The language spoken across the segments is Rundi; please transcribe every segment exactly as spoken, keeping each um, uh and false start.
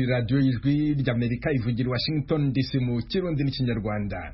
Radio y'Ijwi ry'Amerika ivugira Washington D C mu Kirundi n'Ikinyarwanda.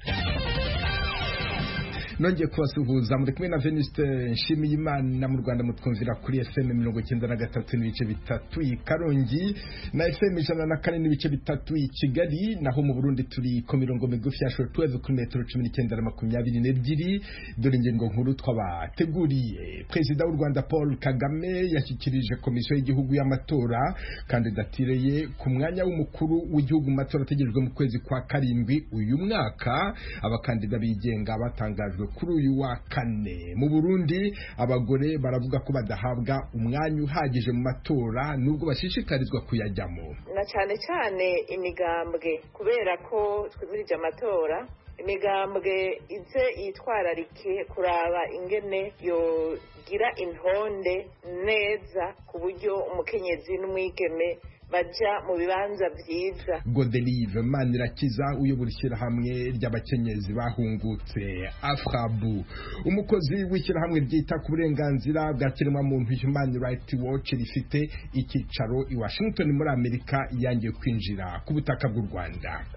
Nongeye kubasuhuza muri kumwe na Venuste Nshimiyimana mu Rwanda mutwumvira kuri F M mirongo icyenda na gatatu n'ibice bitatu i Karongi na F M ijana na kane n'ibice bitatu i Kigali, naho mu Burundi turi ku mirongo migufi ya shortwave kuri metero cumi n'icyenda na makumyabiri n'ebyiri. Dore ingingo nkuru twabateguriye. Perezida w'u Rwanda Paul Kagame yashyikirije komisiyo y'igihugu y'amatora kandidatire ye ku mwanya w'umukuru w'igihugu mu matora ategerejwe mu kwezi kwa karindwi uyu mwaka. Abakandida bigenga batangajwe kuri uyu wa kane. Mu Burundi abagore baravuga ko badahabwa umwanya uhagije mu matora nubwo bashishikarizwa kuyajyamo, na cyane cyane imigambwe, kubera ko twimirije amatora. Imigambwe ize yitwararike kuraba ingene yogira intonde neza ku buryo umukenyezi n'umwigeme baja mu bibanza vyiza. Godelive Manirakiza uyobora ishyirahamwe ry'abakenyezi bahungutse Afrabu, umukozi w'ishyirahamwe ryita ku burenganzira bwa kiremwamuntu Human Rights Watch rifite icyicaro i Washington muri Amerika, yangiye kwinjira ku butaka bw'u Rwanda.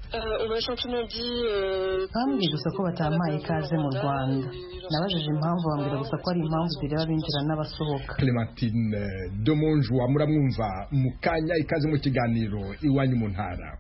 Bambwiye gusa ko batampaye ikaze mu Rwanda. Nabajije impamvu, bambwira gusa ko ari impamvu zireba binjira n'abasohoka. Clementine Domonjwa muramwumva mu kanya, ikaze mu kiganiro iwanyu mu ntara.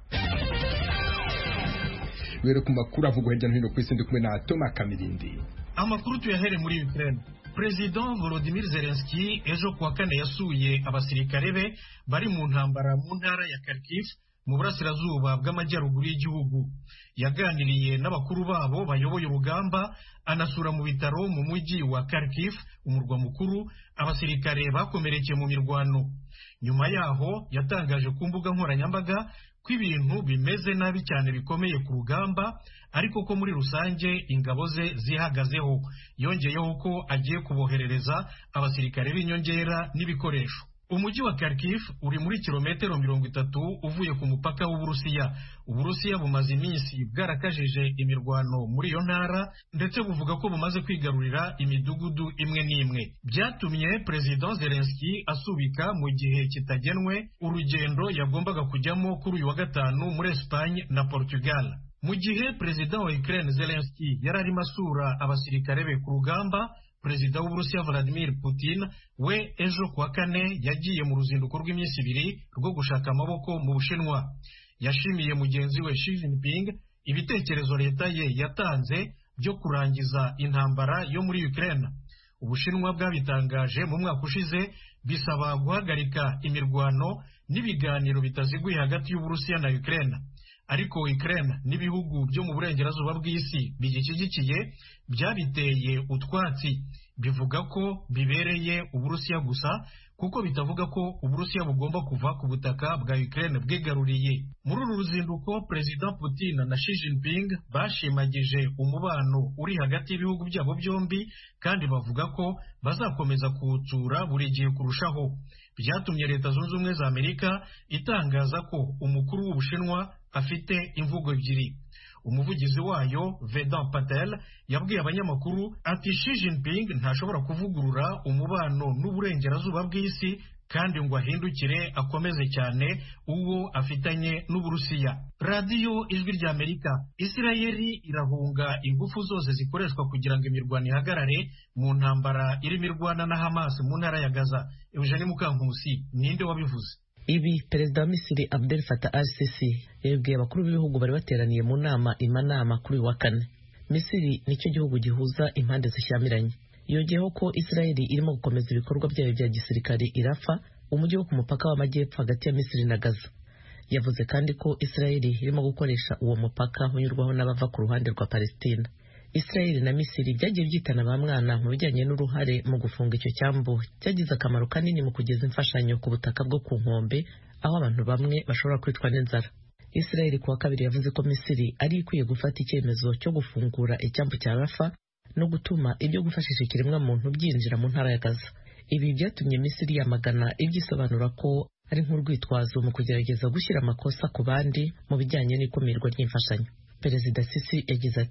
Wero ku makuru avugwa hirya no hino ku isi, ndi kumwe na Thomas Kamirindi. Amakuru tuyahere muri Ukraine. President Volodymyr Zelensky ejo kuwa kane yasuye abasirikare be bari mu ntambara mu ntara ya Kharkiv mu burasirazuba bw'amajyaruguru y'igihugu. Yaganiriye n'abakuru babo bayoboye urugamba, anasura mu bitaro mu mujyi wa Kharkiv, umurwa mukuru, abasirikare bakomerekeye mu mirwano. Nyuma yaho yatangaje ku mbuga nkoranyambaga ko ibintu bimeze nabi cyane bikomeye ku rugamba, ariko ko muri rusange ingabo ze zihagazeho. Yongeyeho ko agiye kuboherereza abasirikare b'inyongera n'ibikoresho. Umujyi wa Kharkiv uri muri kilometero mirongo itatu uvuye ku mupaka w'Uburusiya. Uburusiya bumaze iminsi bwarakajije imirwano muri iyo ntara, ndetse buvuga ko bumaze kwigarurira imidugudu imwe n'imwe. Byatumye President Zelensky asubika mu gihe kitagenwe urugendo yagombaga kujyamo kuri uyu wa gatanu muri Espagne na Portugal. Mu gihe President wa Ukraine Zelensky yari arimo asura abasirikare be ku rugamba, Perezida w'Uburusiya Vladimir Putin we ejo kuwa kane yagiye mu ruzinduko rw'iminsi ibiri rwo gushaka amaboko mu Bushinwa. Yashimiye mugenzi we Xi Jinping ibitekerezo leta ye yatanze byo kurangiza intambara yo muri Ukraine. Ubushinwa bwabitangaje mu mwaka ushize bisaba guhagarika imirwano n'ibiganiro bitaziguye hagati y'Uburusiya na Ukraine. Ariko Ukraine n'ibihugu byo mu burengerazuba bw'isi bigishyigikiye byabiteye utwatsi, bivuga ko bibereye Uburusiya gusa, kuko bitavuga ko Uburusiya bugomba kuva ku butaka bwa Ukraine bwigaruriye. Muri uru ruzinduko President Putin na Xi Jinping bashimagije umubano uri hagati y'ibihugu byabo byombi, kandi bavuga ko bazakomeza kuwutsura buri gihe kurushaho. Byatumye Leta Zunze Ubumwe za Amerika itangaza ko umukuru w'Ubushinwa afite imvugo ebyiri. Umuvugizi wayo Vedant Patel yabwiye abanyamakuru ati Xi Jinping ntashobora kuvugurura umubano n'uburengerazuba bw'isi, kandi ngo ahindukire akomeze cyane uwo afitanye n'Uburusiya. Radio Ijwi ry'Amerika. Isirayeli irahunga ingufu zose zikoreshwa kugira ngo imirwano ihagarare mu ntambara irimo irwana na Hamas mu ntara ya Gaza. Eugene Mukankusi, ninde wabivuze? Ibi Perezida wa Misiri Abdel Fattah al-Sisi yabwiye abakuru b'ibihugu bari bateraniye mu nama imanama kuri wa kane. Misiri nicyo gihugu gihuza impande zishyamiranye. Yongeyeho ko Israeli irimo gukomeza ibikorwa byayo bya gisirikare i Rafa, umujyi wo ku mupaka w'amajyepfo hagati ya Misiri na Gaza. Yavuze kandi ko Israeli irimo gukoresha uwo mupaka unyurwaho n'abava ku ruhande rwa Palestina. Israeli na Misiri byagiye byitana ba mwana mu bijyanye n'uruhare mu gufunga icyo cyambu cyagize akamaro kanini mu kugeza imfashanyo ku butaka bwo ku nkombe, aho abantu bamwe bashobora kwicwa n'inzara. Israeli kuwa kabiri yavuze ko Misiri ari ikwiye gufata icyemezo cyo gufungura icyambu cya Rafa no gutuma ibyo gufashisha ikiremwa muntu byinjira mu ntara ya Gaza. Ibi byatumye Misiri yamagana ibyisobanura ko ari nk'urwitwazo mu kugerageza gushyira amakosa ku bandi mu bijyanye n'ikumirwa ry'imfashanyo. Perezida Sisi yagize ati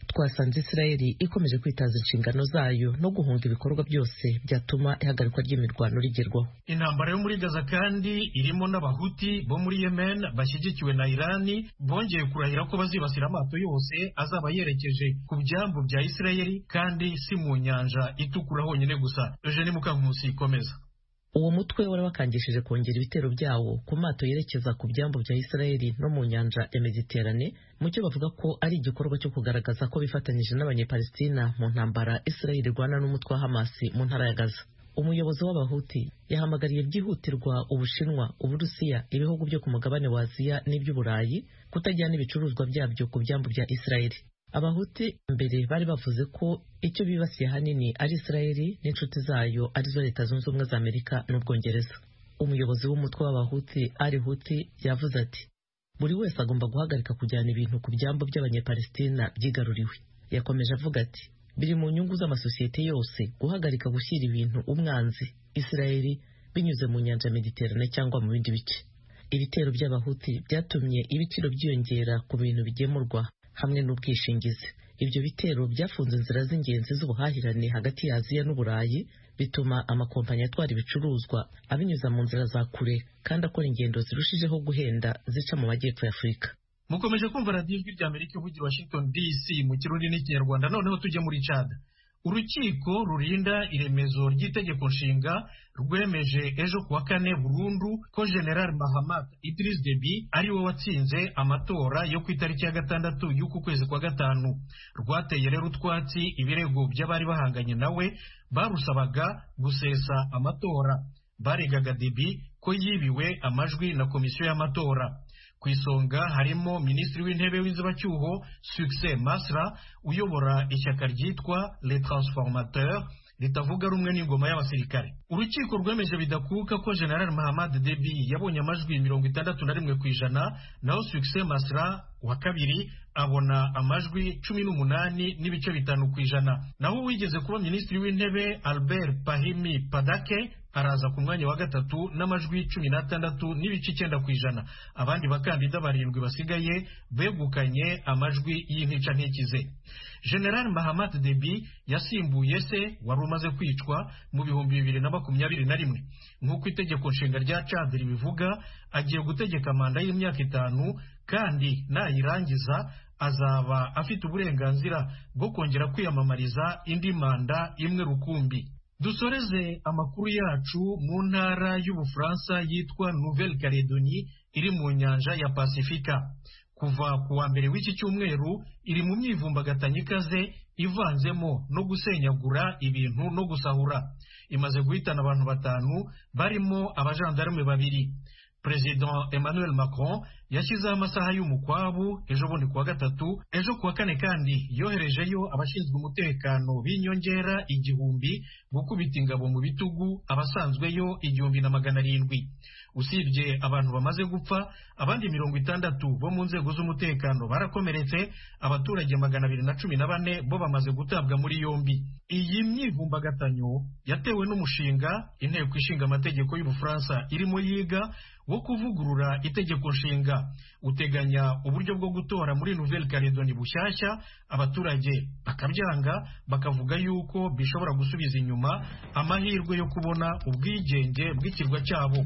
twasanze Israeli ikomeje kwitaza inshingano zayo no guhunga ibikorwa byose byatuma ihagarikwa ry'imirwano rigerwaho. Intambara yo muri Gaza kandi irimo n'abahuti bo muri Yemen bashyigikiwe na Irani bongeye kurahira ko bazibasira amato yose azaba yerekeje ku byambu bya Israeli kandi si mu nyanja itukura honyine gusa. Eugene Mukankusi ikomeza. Uwo mutwe wari wakangishije kongera ibitero byawo ku mato yerekeza ku byambu bya Israeli no mu nyanja ya Mediterane, mu cyo bavuga ko ari igikorwa cyo kugaragaza ko bifatanyije n'abanyepalestina mu ntambara Israeli irwana n'umutwe wa Hamas mu ntara ya Gaza. Umuyobozi w'abahuti yahamagariye byihutirwa Ubushinwa, Uburusiya, ibihugu byo ku mugabane wa Aziya n'iby'Uburayi kutajyana ibicuruzwa byabyo ku byambu bya Israeli. Abahuti mbere bari bavuze ko icyo bibasiye hanini ari Israeli n'inshuti zayo arizo Leta Zunze Ubumwe za Amerika n'Ubwongereza. Umuyobozi w'umutwe w'abahuti Ali Huti yavuze ati buri wese agomba guhagarika kujyana ibintu ku byambu by'abanyepalestina byigaruriwe. Yakomeje avuga ati biri mu nyungu z'amasosiyete yose guhagarika gushyira ibintu umwanzi Israeli binyuze mu nyanja Mediterane cyangwa mu bindi bice. Ibitero by'abahuti byatumye ibiciro byiyongera ku bintu bigemurwa hamwe n'ubwishingizi. Ibyo bitero byafunze inzira z'ingenzi z'ubuhahirane hagati ya Aziya n'Uburayi, bituma amakompanyi atwara ibicuruzwa abinyuza mu nzira za kure kandi akora ingendo zirushijeho guhenda zica mu majyepfo ya Afurika. Mukomeje kumva radiyo ijwi ry'Amerika ivugira Washington D C mu Kirundi n'Ikinyarwanda. Noneho tujye muri Chad. Urukiko rurinda iremezo ry'itegeko nshinga rwemeje ejo kuwa kane burundu ko General Mahamat Idriss Deby ari we watsinze amatora yo ku itariki ya gatandatu y'uku kwezi kwa gatanu. Rwateye rero utwatsi ibirego by'abari bahanganye nawe barusabaga gusesa amatora. Baregaga Deby ko yibiwe amajwi na komisiyo y'amatora. Ku isonga harimo Minisitiri w'Intebe w'inzibacyuho Succès Masra uyobora ishyaka ryitwa Les Transformateurs ritavuga rumwe n'ingoma y'abasirikare. Urukiko rwemeje bidakuka ko General Mahamat Deby yabonye amajwi mirongo itandatu na rimwe ku ijana, naho Succès Masra wa kabiri abona amajwi cumi n'umunani n'ibice bitanu ku ijana. Naho wigeze kuba Minisitiri w'Intebe Albert Pahimi Padake araza ku mwanya wa gatatu n'amajwi cumi n'atandatu n'ibice icyenda ku ijana. Abandi bakandida barindwi basigaye begukanye amajwi y'intica ntikize. General Mahamat Deby yasimbuye se wari umaze kwicwa mu bihumbi bibiri na makumyabiri na rimwe. Nk'uko itegeko nshinga rya Chad ribivuga, agiye gutegeka manda y'imyaka itanu kandi nayirangiza azaba afite uburenganzira bwo kongera kwiyamamariza indi manda imwe rukumbi. Dusoreze amakuru yacu mu ntara y'Ubufaransa yitwa Nouvelle Calédonie iri mu nyanja ya Pasifika. Kuva ku wa mbere w'iki cyumweru iri mu myivumbagatanya ikaze ivanzemo no gusenyagura ibintu no gusahura. Imaze guhitana abantu batanu barimo abajandarume babiri. President Emmanuel Macron yashyizeho amasaha y'umukwabu ejo bundi kuwa gatatu. Ejo kuwa kane kandi yoherejeyo abashinzwe umutekano b'inyongera igihumbi gukubita ingabo mu bitugu abasanzweyo igihumbi na magana arindwi. Usibye abantu bamaze gupfa, abandi mirongo itandatu bo mu nzego z'umutekano barakomeretse, abaturage magana abiri na cumi na bane bo bamaze gutabwa muri yombi. Iyi myivumbagatanya yatewe n'umushinga inteko ishinga amategeko y'Ubufaransa irimo yiga wo kuvugurura itegeko nshinga. Uteganya uburyo bwo gutora muri Nouvelle Calédonie bushyashya, abaturage bakabyanga bakavuga yuko bishobora gusubiza inyuma amahirwe yo kubona ubwigenge bw'ikirwa cyabo.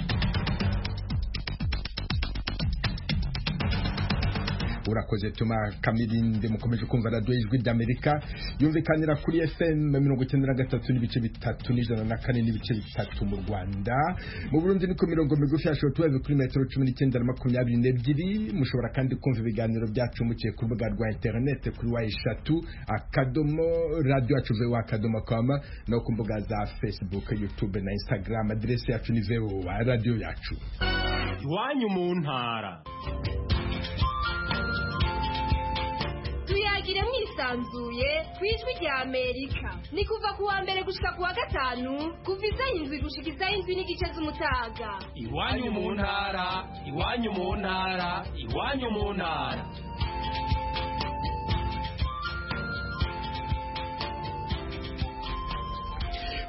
Urakoze Tuma Kamirinde. Mukomeje kumva radiyo ijwi ry'Amerika yumvikanira kuri F M mirongo icyenda na gatatu n'ibice bitatu n'ijana na kane n'ibice bitatu mu Rwanda. Mu Burundi ni ku mirongo migufi ya shortwave kuri metero cumi n'icyenda na makumyabiri n'ebyiri. Mushobora kandi kumva ibiganiro byacu muciye ku rubuga rwa internet kuri wa eshatu akadomo radio yacu v o akadomo com no ku mbuga za Facebook, YouTube na Instagram. Adresse yacu ni v o a radio yacu. Iwanyu mu ntara. Tuyagire mwisanzuye kwijwi rya Amerika. Ni kuva ku wa mbere gushika ku wa gatanu kuva isaha indwi gushika isaha indwi n'igice z'umutaga. Iwanyu mu ntara, iwanyu mu ntara, iwanyu mu ntara.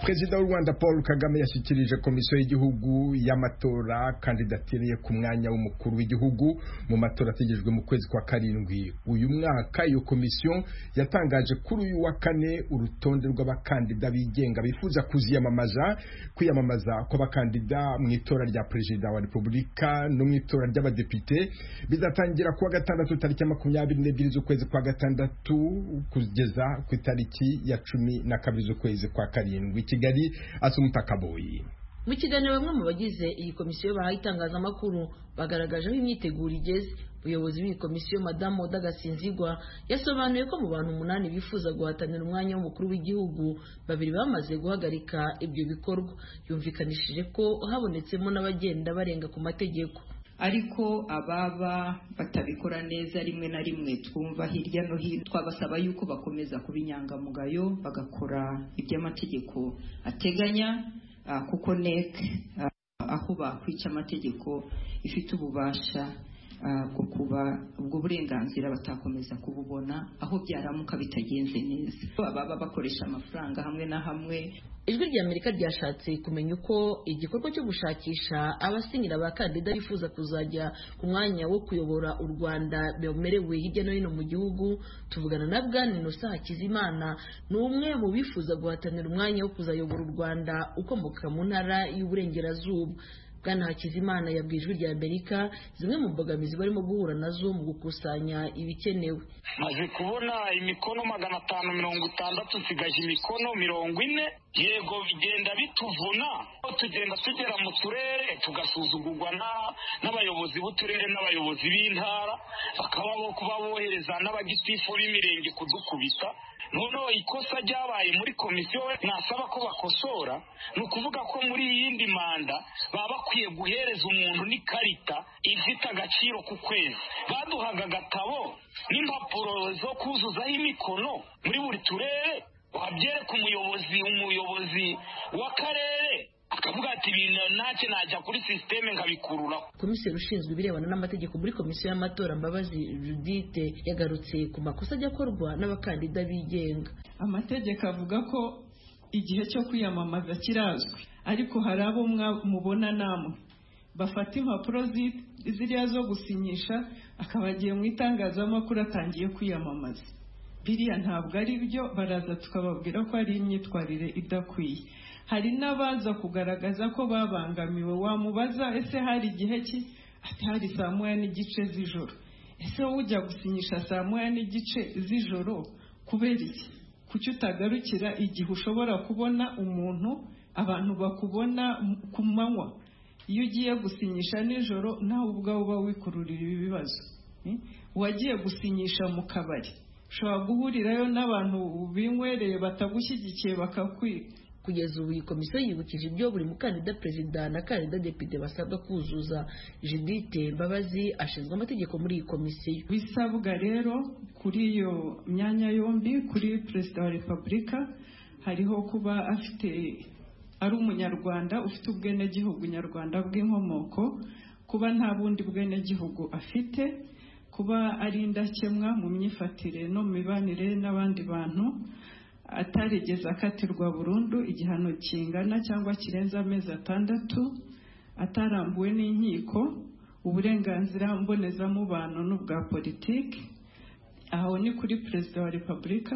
Perezida w'u Rwanda Paul Kagame yashyikirije komisiyo y'igihugu y'amatora kandidatire ku mwanya w'umukuru w'igihugu mu matora ategejwe mu kwezi kwa karindwi uyu mwaka. Iyo komisiyo yatangaje kuri uyu wa kane urutonde rw'abakandida bigenga bifuza kuziyamamaza kwiyamamaza kw'abakandida mu itora rya perezida wa repubulika no mu itora ry'abadepite bizatangira kuwa gatandatu tariki makumyabiri n'ebyiri z'ukwezi kwa gatandatu kugeza ku itariki ya cumi na kabiri z'ukwezi kwa karindwi. Kigali, Asumta Kaboyi. Mu kiganiro bamwe mu bagize iyi komisiyo bahaye itangazamakuru bagaragaje aho imyiteguro igeze. Ubuyobozi bw'iyi komisiyo Madamu Oda Gasinzigwa yasobanuye ko mu bantu umunani bifuza guhatanira umwanya w'umukuru w'igihugu babiri bamaze guhagarika ibyo bikorwa. Yumvikanishije ko habonetsemo n'abagenda barenga ku mategeko, ariko ababa batabikora neza rimwe na rimwe twumva hirya no hino twabasaba yuko bakomeza kuba inyangamugayo bagakora iby'amategeko ateganya, uh, kuko N E C uh, aho bakwica amategeko ifite ububasha bwo kuba ubwo burenganzira batakomeza kububona aho byaramuka bitagenze neza. Ababa bakoresha amafaranga hamwe na hamwe. Ijwi rya Amerika ryashatse kumenya uko igikorwa cyo gushakisha abasinyira abakandida bifuza kuzajya ku mwanya wo kuyobora u Rwanda bemerewe hirya no hino mu gihugu. Tuvugana na Bwana Innocent Hakizimana, ni umwe mu bifuza guhatanira umwanya wo kuzayobora u Rwanda ukomoka mu ntara y'Uburengerazuba. Bwana Hakizimana yabwiye Ijwi rya Amerika zimwe mu mbogamizi barimo guhura nazo mu gukusanya ibikenewe. Maze kubona imikono magana atanu mirongo itandatu sigaje imikono mirongo ine. Yego bigenda bituvuna, tugenda tugera mu turere tugasuzugurwa n'abayobozi b'uturere n'abayobozi b'intara bakaba bo kuba bohereza n'abagitifu b'imirenge kudukubita. Noneho ikosa ryabaye muri komisiyo nasaba ko bakosora, ni ukuvuga ko muri yindi manda baba bakwiye guhereza umuntu n'ikarita ifite agaciro ku kwezi. Baduhaga agatabo n'impapuro zo kuzuzaho imikono muri buri turere, wabyereka umuyobozi umuyobozi w'akarere akavuga ati ibintu ntacyo najya kuri systeme nkabikurura. Komiseri ushinzwe ibirebana n'amategeko muri komisiyo y'amatora Mbabazi Judith yagarutse ku makosa ajya akorwa n'abakandida bigenga. Amategeko avuga ko igihe cyo kwiyamamaza kirazwi, ariko hari abo mubona namwe bafata impapuro ziriya zo gusinyisha akabagiye mu itangazamakuru atangiye kwiyamamaza. Biriya ntabwo ari byo, baraza tukababwira ko ari imyitwarire idakwiye. Hari n'abaza kugaragaza ko babangamiwe, wamubaza ese hari igihe ki, ati hari saa moya n'igice z'ijoro. Ese ujya gusinyisha saa moya n'igice z'ijoro kubera iki? Kuki utagarukira igihe ushobora kubona umuntu abantu bakubona ku manywa? Iyo ugiye gusinyisha nijoro nawe ubwawe uba wikururira ibi bibazo. Wagiye gusinyisha mu kabari, ushobora guhurirayo n'abantu binywereye batagushyigikiye bakakwiga. Kugeza ubu iyi komisiyo yibukije ibyo buri mukandida perezida na kandida depite basabwa kuzuza. Judith Mbabazi ashinzwe amategeko muri iyi komisiyo. Bisabwa rero kuri iyo myanya yombi, kuri perezida wa repubulika hariho kuba afite ari umunyarwanda ufite ubwenegihugu nyarwanda bw'inkomoko, kuba nta bundi bwenegihugu afite, kuba ari indakemwa mu myifatire no mu mibanire n'abandi bantu, atarigeze akatirwa burundu igihano kingana cyangwa kirenze amezi atandatu, atarambuwe n'inkiko, uburenganzira mbonezamubano n'ubwa politiki. Aho ni kuri perezida wa repubulika.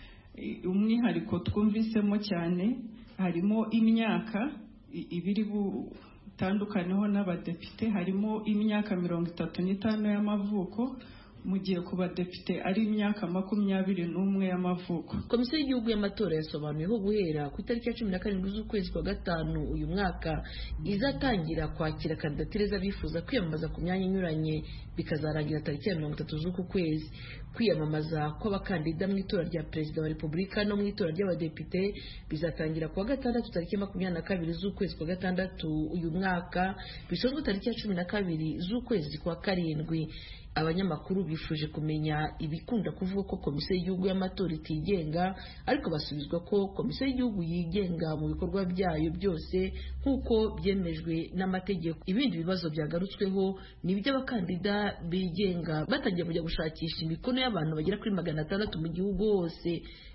Umwihariko twumvisemo cyane harimo imyaka ibiri butandukaneho n'abadepite, harimo imyaka mirongo itatu n'itanu y'amavuko, mu gihe ku badepite ari imyaka makumyabiri n'umwe y'amavuko. Komisiyo y'igihugu y'amatora yasobanuyeho guhera ku itariki ya cumi na karindwi z'ukwezi kwa gatanu uyu mwaka izatangira kwakira kandidatire z'abifuza kwiyamamaza ku myanya inyuranye, bikazarangira tariki ya mirongo itatu z'uku kwezi. Kwiyamamaza kw'abakandida mu itora rya perezida wa repubulika no mu itora ry'abadepite bizatangira kuwa gatandatu tariki makumyabiri na kabiri z'ukwezi kwa gatandatu uyu mwaka, bisozwe tariki ya cumi na kabiri z'ukwezi kwa karindwi. Abanyamakuru bifuje kumenya ibikunda kuvuga ko komisiyo y'igihugu y'amatora itigenga, ariko basubizwa ko komisiyo y'igihugu yigenga mu bikorwa byayo byose nk'uko byemejwe n'amategeko. Ibindi bibazo byagarutsweho ni iby'abakandida bigenga batangiye kujya gushakisha imikono y'abantu bagera kuri magana atandatu mu gihugu hose.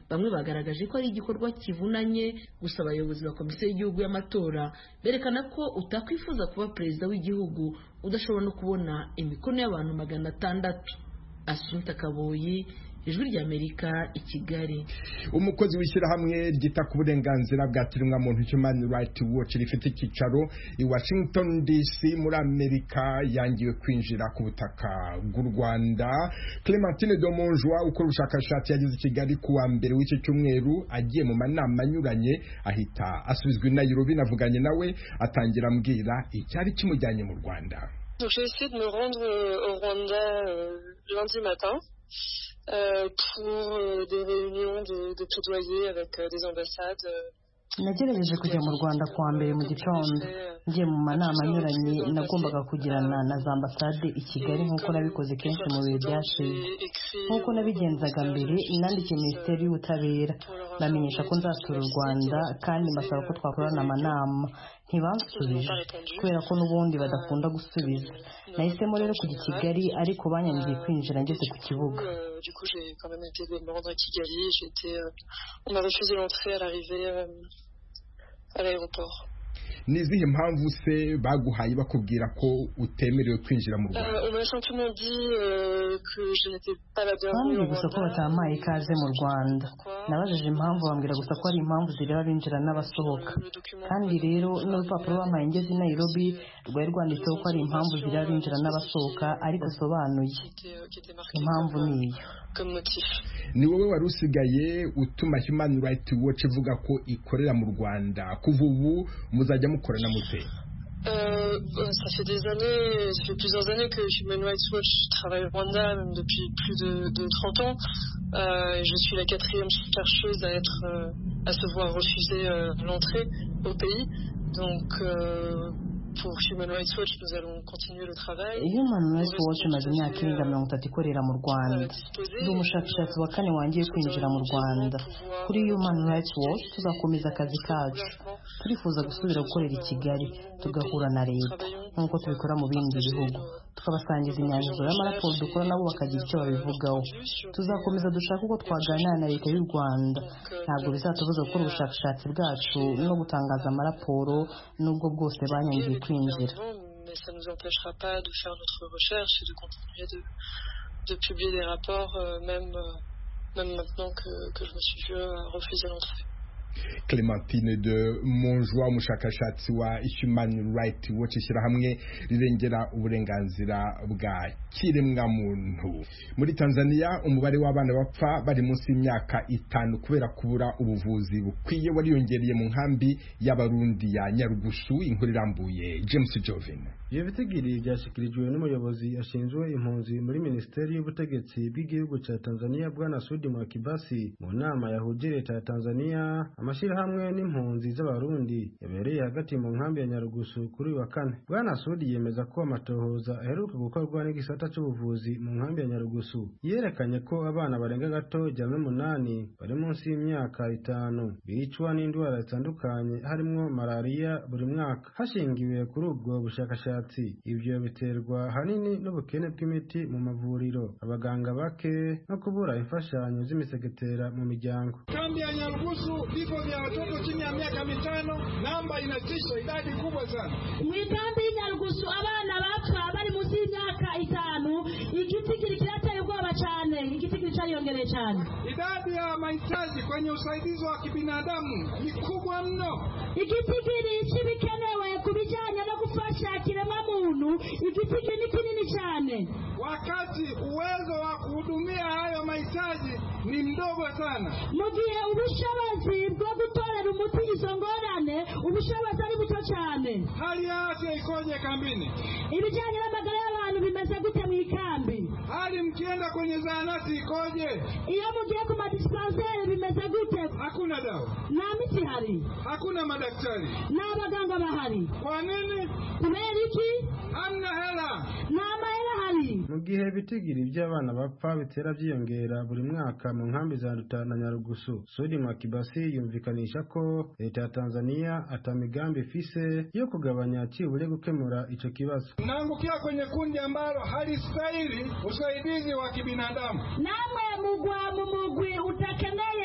bamwe bagaragaje ko ari igikorwa kivunanye, gusa abayobozi ba komisiyo y'igihugu y'amatora berekana ko utakwifuza kuba perezida w'igihugu udashobora no kubona imikono y'abantu magana atandatu. Assunta Kaboyi, Ijwi ry'Amerika, i Kigali. Umukozi w'ishyirahamwe ryita ku burenganzira bwa kiremwamuntu Human Rights Watch rifite icyicaro i Washington D C muri Amerika yangiwe kwinjira ku butaka bw'u Rwanda. Clementine Domonjwa ukora ubushakashatsi yagize i Kigali ku wa mbere w'icyo cyumweru agiye mu manama anyuranye ahita asubizwa i Nairobi. Navuganye nawe atangira ambwira icyari kimujyanye mu Rwanda. Donc j'ai essayé de me rendre au Rwanda euh, lundi matin. Euh, pour euh, des réunions de, de plaidoyer avec euh, des ambassades. Euh, nagerageje kujya mu Rwanda kuwa mbere mu gitondo ngiye mu manama anyuranye nagombaga kugirana na za ambasade i Kigali nk'uko nabikoze kenshi mu bihe byashize. Nk'uko nabigenzaga mbere nandikiye Minisiteri y'Ubutabera bamenyesha ko nzasura u Rwanda kandi mbasaba ko twakorana amanama. Ntibansubije kubera ko n'ubundi badakunda gusubiza. Nahisemo rero kujya i Kigali ariko banyangiye kwinjira ngeze ku kibuga. Du coup j'ai quand même été me rendre à Kigali, j'étais euh, on m'a refusé l'entrée à l'arrivée euh, à l'aéroport. Nizihe mpamvu se baguhaye bakubwira ko utemerewe kwinjira mu Rwanda? On m'a simplement dit euh, que je n'étais pas la bienvenue. Bambwiye gusa ko batampaye ikaze mu Rwanda. Nabajije impamvu bambwira gusa ko ari impamvu zireba abinjira n'abasohoka. Kandi rero n'urupapuro bampaye ngeze i Nairobi rwari rwanditseho ko ari impamvu zireba abinjira n'abasohoka ariko sobanuye. Impamvu niyo. Ni wowe wari usigaye utuma Human Rights Watch ivuga ko ikorera mu Rwanda. Kuva ubu muzajya mukorana mute? Euh, ça fait des années, ça fait plusieurs années que Human Rights Watch travaille au Rwanda, même depuis plus de, de trente ans. Euh, je suis la quatrième chercheuse à être, euh, à se voir refuser euh, l'entrée au pays. Donc, euh, pour Human Rights Watch, nous allons continuer le travail. Human Rights Watch imaze imyaka irenga mirongo itatu ikorera mu Rwanda. Ndi umushakashatsi wa kane wangiye kwinjira mu Rwanda. Kuri Human Rights Watch tuzakomeza akazi kacu. Turifuza gusubira gukorera i Kigali tugahura na leta nk'uko tubikora mu bindi bihugu, tukabasangiza imyanzuro y'amaraporo dukora nabo bakagira icyo babivugaho. Tuzakomeza dushaka uko twaganira na leta y'u Rwanda. Ntabwo bizatubuza gukora ubushakashatsi bwacu no gutangaza amaraporo nubwo bwose banyangiye kwinjira. Mais ça nous empêchera pas de faire notre recherche et de continuer de, de publier des rapports euh, même, euh, même maintenant que, que je me suis vu euh, refuser l'entrée. Clementine de Monjwa umushakashatsi wa Human Rights Watch ishyirahamwe rirengera uburenganzira bwa kiremwamuntu. Muri Tanzania umubare w'abana bapfa bari munsi y'imyaka itanu kubera kubura ubuvuzi bukwiye wariyongereye mu nkambi y'Abarundi ya Nyarugusu. Inkuru irambuye James Joven. Iyo bitegiri byashyikirijwe n'umuyobozi ashinzwe impunzi muri Minisiteri y'Ubutegetsi bw'igihugu cya Tanzania Bwana Sudi Mwakibasi mu nama yahuje leta ya Tanzania, amashyirahamwe n'impunzi z'Abarundi yabereye hagati mu nkambi ya Nyarugusu kuri wa kane. Bwana Sudi yemeza ko amatohoza aheruka gukorwa n'igisata cy'ubuvuzi mu nkambi ya Nyarugusu yerekanye ko abana barenga gato ijana n'umunani bari munsi y'imyaka itanu bicwa n'indwara zitandukanye harimo malaria buri mwaka. Hashingiwe kuri ubwo bushakashatsi, ibyo biterwa hanini n'ubukene bw'imiti mu mavuriro, abaganga bake no kubura imfashanyo z'imisegetera mu miryango. Kambi ya Nyarugusu vifo vya watoto chini ya miaka mitano, namba inatisha, idadi kubwa sana. Mwikambi ya Nyarugusu abana bapfa bari munsi y'imyaka itanu, igitigiri kirateye ubwoba cyane, igitigiri cyariyongereye cyane. Idadi ya mahitaji kwenye usaidizi wa kibinadamu ni kubwa mno. Igitigiri kibikenewe kubijyanye no gufasha kiremwamuntu, igitigiri ni kinini cyane, wakati uwezo wa kuhudumia hayo mahitaji ni mdogo sana. Mu gihe ubushobozi bwo gutorera umuti izo ngorane ubushobozi ari buto cyane. Hali ya afya ikoje kambini? Ibijyanye n'amagara y'abantu bimeze gute mu ikambi? Hali mkienda kwenye zahanati ikoje? Iyo mugiye ku madispensaire bimeze gute? Hakuna dawa. Nta miti hari. Hakuna madaktari. N'abaganga bahari. Kwa nini? Kubera iki? Hamna hela. Nta mahera hari. Mu gihe bitigiri by'abana bapfa bitera byiyongera buri mwaka mu nkambi za Nduta na Nyarugusu, Sudi Mwakibasi yumvikanisha ko leta ya Tanzania atamigambi ifise yo kugabanya kibure gukemura ico kibazo. Naangukia kwenye kundi ambalo halistahili usaidizi wa kibinadamu. Namwe mugwa mu mugwi utakeneye ifa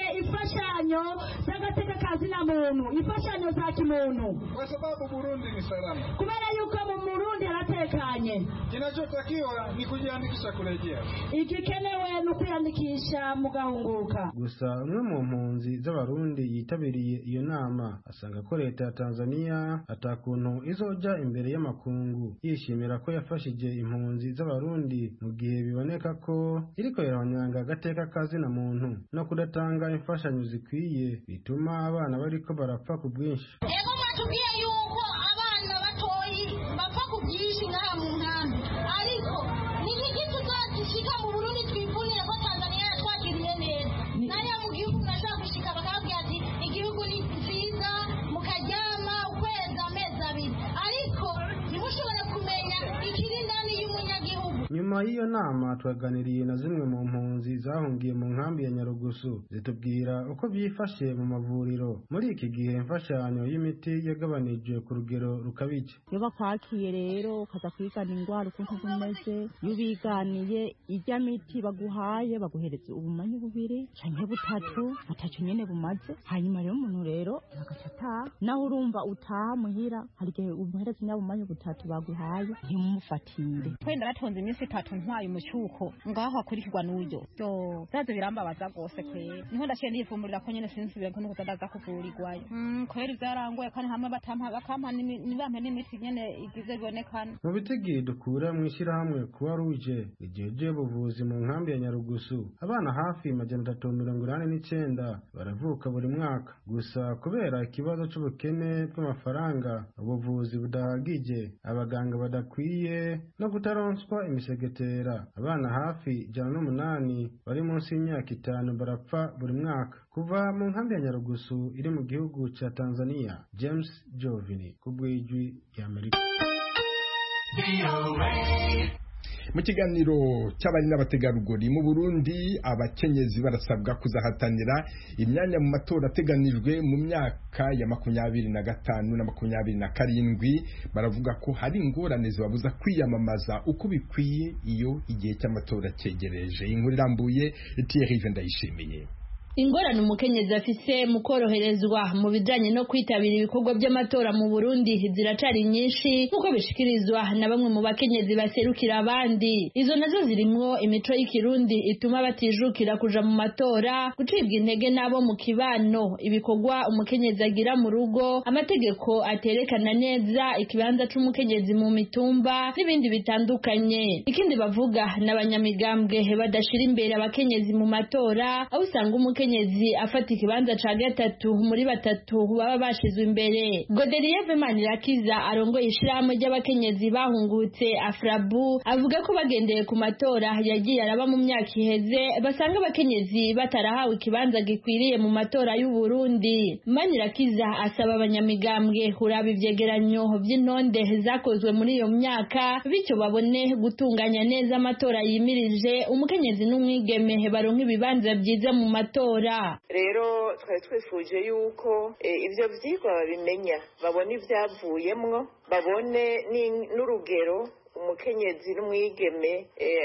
imfashanyo z'agateka kazina muntu, imfashanyo za kimuntu, kwa sababu Burundi ni salama, kubera yuko mu Burundi haratekanye. Kinachotakiwa ni kujiandikisha kurejea, igikenewe ni kwiyandikisha mugahunguka. Gusa umwe mu mpunzi z'abarundi yitabiriye iyo nama asanga ko leta ya Tanzania atakuntu izoja imbere y'amakungu yishimira ko yafashije impunzi z'abarundi mu gihe biboneka ko iriko irabanyanga agateka kazina muntu no kudatanga imfashanyo zikwiye bituma abana bariko barapfa ku bwinshi. Ego batubwiye yuko abana batoyi bapfa ku bwinshi ngaha mu nkambi, ariko niki kitu tuzashika mu Burundi twivunire ko Tanzania yatwakiriye neza. Naya mu gihugu nashaka gushika bakabwira ati igihugu ni cyiza mukaryama ukwezi amezi abiri, ariko ntimushobore kumenya ikiri ndani y'umunyagihugu. Nyuma y'iyo nama twaganiriye na zimwe mu mpunzi zahungiye mu nkambi ya Nyarugusu zitubwira uko byifashe mu mavuriro muri iki gihe imfashanyo y'imiti yagabanije ku rugero rukabije. Iyo bakwakiye rero ukaza kwigana indwara ukuntu zimeze, iyo ubiganiye ijya miti baguhaye baguhereza ubumanyi bubiri canke butatu butatu nyene bumaze, hanyuma rero umuntu rero agaca ataha. Naho urumva utaha muhira hari igihe umuhereza nyabumanyi butatu baguhaye ntimumufatire. Twenda ratonze iminsi itatu ntwaye umucyuko ngaho akurikirwa n'uburyo byo byaje birambabaza rwose kwera. Niho ndaciye ndivumurira ko nyene sinsubira ko nuko ndaza kuvurirwayo. Mm kwera byarangoye kandi hamwe batampa bakampa nibampe n'imiti nyene igize bibonekana. Mu bitegi dukura mu ishyirahamwe Croix Rouge igihe buvuzi mu nkambi ya Nyarugusu abana hafi majana atatu mirongo inani n'icyenda baravuka buri mwaka. Gusa kubera ikibazo c'ubukene bw'amafaranga, ubuvuzi budahagije, abaganga badakwiye no kutaronswa imisegetera, abana hafi jana n'umunani bari munsi y'imyaka itanu barapfa buri mwaka. Kuva mu nkambi ya Nyarugusu iri mu gihugu ca Tanzania, James Jovini kubw'ijwi y'Amerika. Mu kiganiro cy'abari n'abategarugori mu Burundi, abakenyezi barasabwa kuzahatanira imyanya mu matora ateganijwe mu myaka ya makumyabiri na gatanu na makumyabiri na karindwi. Baravuga ko hari ingorane zibabuza kwiyamamaza uko bikwiye iyo igihe cy'amatora cyegereje. Inkuru irambuye Thierry Vendayishimiye. Ingorane umukenyezi afise mu koroherezwa mu bijanye no kwitabira ibikorwa by'amatora mu Burundi ziracari nyinshi nkuko bishikirizwa na bamwe mu bakenyezi baserukira abandi. Izo nazo zirimwo imico y'ikirundi ituma batijukira kuja mu matora, gucibwa intege nabo mu kibano, ibikorwa umukenyezi agira mu rugo, amategeko aterekana neza ikibanza c'umukenyezi mu mitumba n'ibindi bitandukanye. Ikindi bavuga n'abanyamigambwe badashira imbere abakenyezi mu matora, aho usanga umukenyezi umukenyezi afata ikibanza ca gatatu muri batatu baba bashizwe imbere. Godelier Vemanirakiza arongoye ishirahamwe ry'abakenyezi bahungutse Afrabu avuga ko bagendeye ku matora yagiye araba mu myaka iheze basanga abakenyezi batarahawe ikibanza gikwiriye mu matora y'u Burundi. Manirakiza asaba abanyamigambwe kuraba ivyegeranyo vy'intonde zakozwe muri iyo myaka bityo babone gutunganya neza amatora yimirije umukenyezi n'umwigeme baronka ibibanza byiza mu matora. Rero twari twifuje yuko ivyo vyigwa babimenya, babone ivyavuyemwo, babone n'urugero umukenyezi n'umwigeme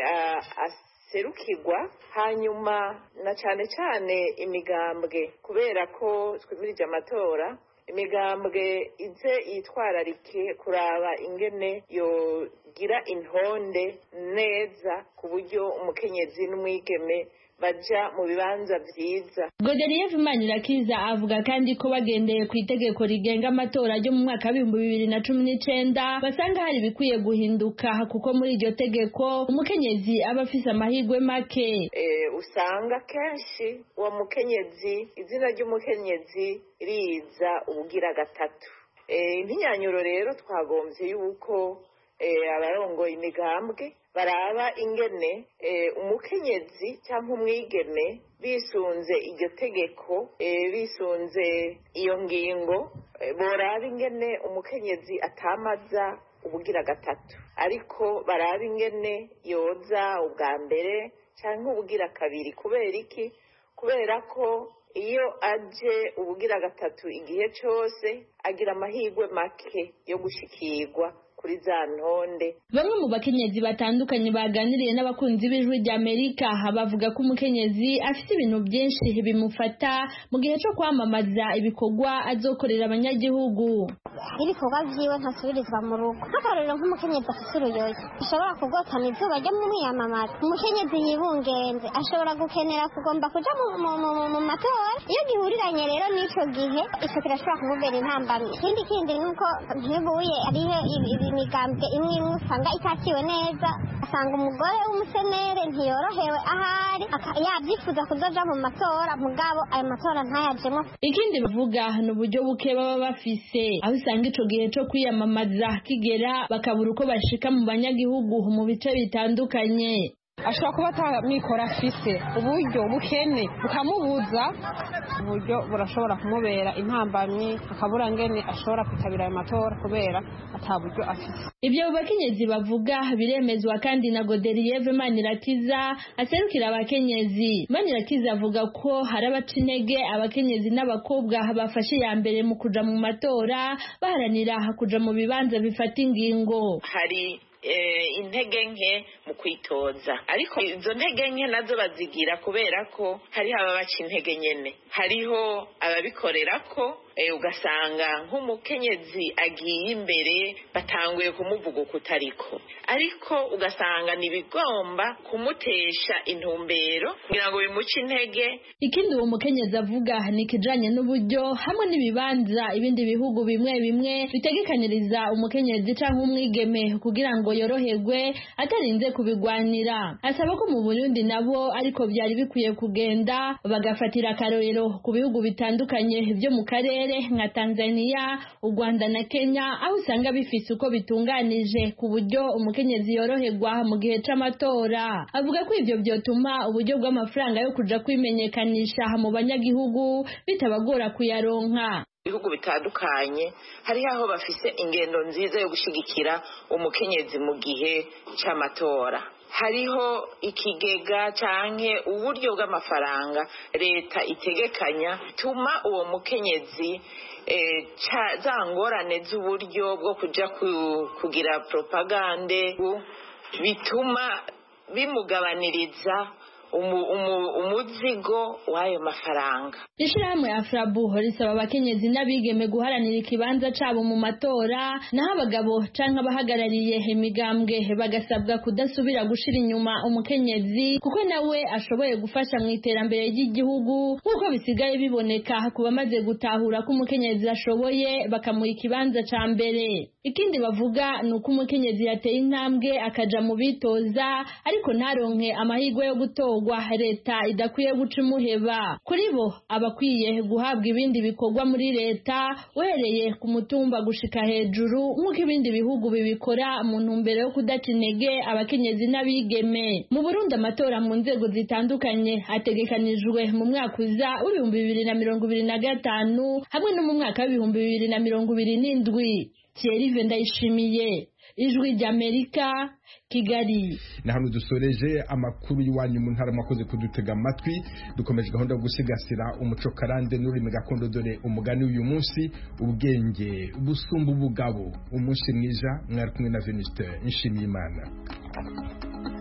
aserukirwa, hanyuma na cane cane imigambwe, kubera ko twimirije amatora, imigambwe ize yitwararike kuraba ingene yogira intonde neza ku buryo umukenyezi n'umwigeme baja mu bibanza vyiza. Godelier Manirakiza avuga kandi ko bagendeye ku itegeko rigenga amatora ryo mu mwaka w'ibihumbi bibiri na cumi n'icenda basanga hari bikwiye guhinduka, kuko muri iryo tegeko umukenyezi aba afise amahirwe make. Eh, usanga kenshi uwo mukenyezi, izina ry'umukenyezi riza ubugira gatatu. Eh, impinyanyuro rero twagomvye yuko eh, abarongoye imigambwe baraba ingene eh, umukenyezi cyangwa umwigeme bisunze iryo tegeko, eh, bisunze iyo ngingo, eh, boraba ingene umukenyezi atamaza ubugira gatatu, ariko baraba ingene yoza ubwa mbere cyangwa ubugira kabiri. Kubera iki? Kubera ko iyo aje ubugira gatatu igihe cyose agira amahirwe make yo gushikirwa kuri za ntonde. Bamwe mu bakenyezi batandukanye baganiriye n'abakunzi b'Ijwi ry'Amerika bavuga ko umukenyezi afite ibintu byinshi bimufata mu gihe cyo kwamamaza ibikorwa azokorera abanyagihugu. Ibikorwa byiwe ntasubirizwa mu rugo. Nk'akarorero nk'umukenyezi afite uruyoyo ashobora kugotana izuba ryo mu mwiyamamaza. Umukenyezi yibungenze ashobora gukenera kugomba kuja mu matora. Iyo gihuriranye rero n'ico gihe ico kirashobora kumubera intambamyi. Ikindi kindi nuko ntibuye ariho imigambwe imwe imwe usanga itakiwe neza, asanga umugore w'umusenere ntiyorohewe ahari yabyifuza kuzoja mu matora mugabo ayo matora ntayajemo. Ikindi bavuga ni uburyo buke baba bafise, aho usanga ico gihe co kwiyamamaza kigera bakabura uko bashika mu banyagihugu mu bice bitandukanye. Ashobora kuba atamikoro afise, uburyo bukene bukamubuza, uburyo burashobora kumubera intambamyi akabura ngene ashobora kwitabira ayo matora kubera ata buryo afise. Ibyo bakenyezi bavuga biremezwa kandi na Godelieve Manirakiza aserukira abakenyezi. Manirakiza avuga ko hari abaca intege abakenyezi n'abakobwa bafashe ya mbere mu kuja mu matora baharanira kuja mu bibanza bifata ingingo. Hari intege nke mu kwitoza, ariko izo ntege nke nazo bazigira kubera ko hariho ababaca intege nyene, hariho ababikorera ko ugasanga nk'umukenyezi agiye imbere batanguye kumuvuga kutariko, ariko ugasanga nibigomba kumutesha intumbero kugira ngo bimuce intege. Ikindi uwo mukenyezi avuga ni kijanye n'uburyo hamwe n'ibibanza ibindi bihugu bimwe bimwe bitegekaniriza umukenyezi canke umwigeme kugira ngo yoroherwe atarinze kubigwanira. Asaba ko mu Burundi nabo ariko byari bikwiye kugenda bagafatira akarorero ku bihugu bitandukanye byo mu karere nka Tanzania, u Rwanda na Kenya, aho usanga bifise uko bitunganije ku buryo umukenyezi yoroherwa mu gihe c'amatora. Avuga ko ivyo byotuma uburyo bw'amafaranga yo kuja kwimenyekanisha mu banyagihugu bitabagora kuyaronka. Ibihugu bitandukanye hari aho bafise ingendo nziza yo gushigikira umukenyezi mu gihe c'amatora. Hariho ikigega canke uburyo bw'amafaranga leta itegekanya tuma uwo mukenyezi eh, za ngorane z'uburyo bwo kuja kugira propagande bituma bimugabaniriza umu, umu, umuzigo w'ayo mafaranga. Ishirahamwe Afrabu risaba abakenyezi n'abigeme guharanira ikibanza cabo mu matora, naho abagabo canke abahagarariye imigambwe bagasabwa kudasubira gushira inyuma umukenyezi kuko nawe ashoboye gufasha mu iterambere ry'igihugu nk'uko bisigaye biboneka ku bamaze gutahura ko umukenyezi ashoboye bakamuha ikibanza ca mbere. Ikindi bavuga ni uko umukenyezi yateye intambwe akaja mu bitoza ariko ntaronke amahirwe yo gutorwa, leta idakwiye guca imuheba. Kuri bo abakwiye guhabwa ibindi bikorwa muri leta uhereye ku mutumba gushika hejuru nk'uko ibindi bihugu bibikora mu ntumbero yo kudaca intege abakenyezi n'abigeme. Mu Burundi amatora mu nzego zitandukanye ategekanijwe mu mwaka uza w'ibihumbi bibiri na mirongo ibiri na gatanu hamwe no mu mwaka w'ibihumbi bibiri na mirongo ibiri n'indwi. Thierry Vendayishimiye, Ijwi ry'Amerika, Kigali. Na hano dusoreje amakuru y'Iwanyu mu Ntara, mwakoze kudutega amatwi. Dukomeje gahunda yo gusigasira umuco karande n'ururimi gakondo, dore umugani uyu munsi: ubwenge busumba ubugabo. Umunsi mwiza, mwari kumwe na Venuste Nshimiyimana.